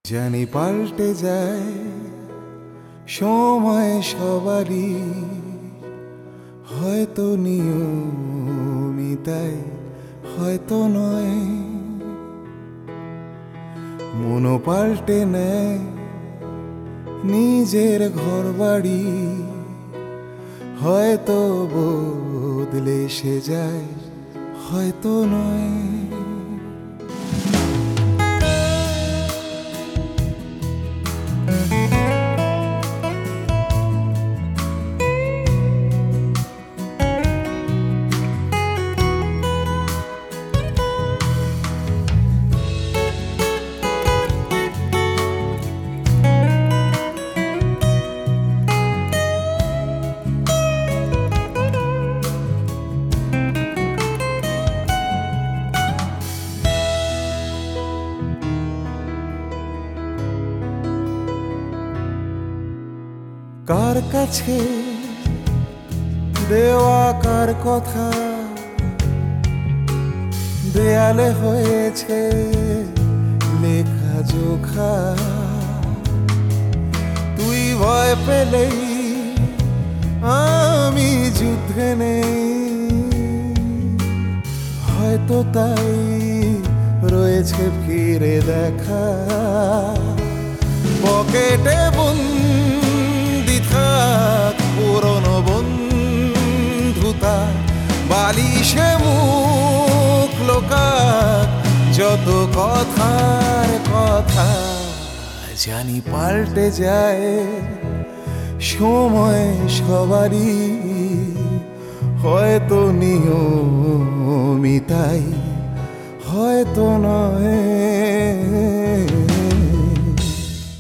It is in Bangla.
জানি পাল্টে যায় সময় সবারই, হয়তো নিয়মিতাই হয়তো নয়। মনও পাল্টে নেয় নিজের ঘর বাড়ি, হয়তো বদলে সে যায় হয়তো নয়। কার কাছে দেওয়া কার কথা দেয়ালে হয়েছে লেখা জোখা। তুই ভয় পেলেই আমি যুদ্ধে নেই, হয়তো তাই রয়েছে ফিরে দেখা। পকেটে বন্দি থাক পুরনো বন্ধুতা, বালিশে মুখ লোকাক যত কথার কথা। জানি পাল্টে যায় সময় সবারই, হয়তো নিয়মিতাই হয়তো নয়।